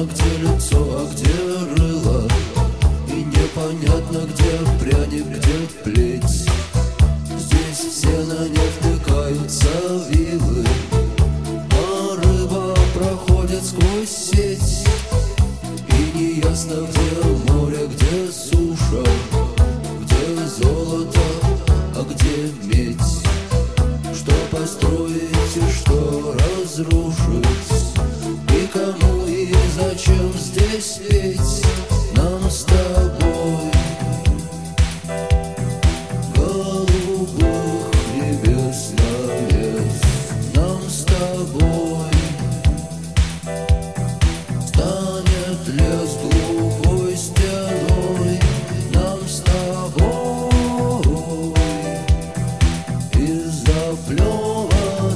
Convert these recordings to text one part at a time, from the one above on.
непонятно, где лицо, а где рыло, и непонятно, где пряник, где плеть. Здесь все на нефть втыкаются вилы, а рыба проходит сквозь сеть. И неясно, где море, где суша, где золото, а где медь. Что построить и что разрушить, и кому и зачем здесь петь нам с тобой? Голубых небес навес нам с тобой. Станет лес глухой стеной нам с тобой. Из заплеванных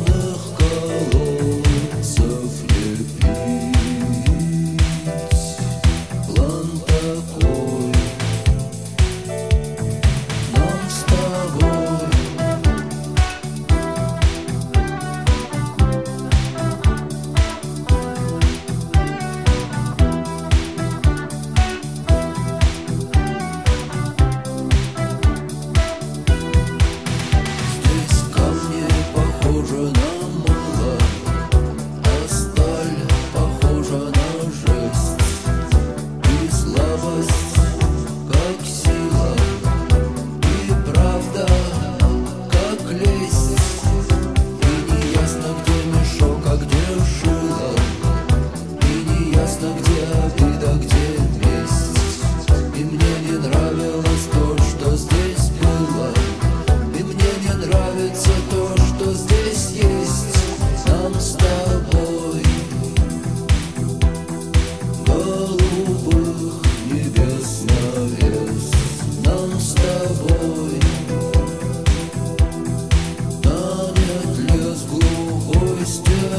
колодцев не пить. План такой нам с тобой. Здесь камни похожи на мыло, а сталь похожа на жесть. И слабость, как сила, и правда, как лесть. И неясно, где мешок, а где шило, и неясно, где обида, где месть. И мне не нравилось то, что здесь было, и мне не нравится то, что здесь есть нам с тобой. Голубых небес навес нам с тобой. Станет лес глухой стеной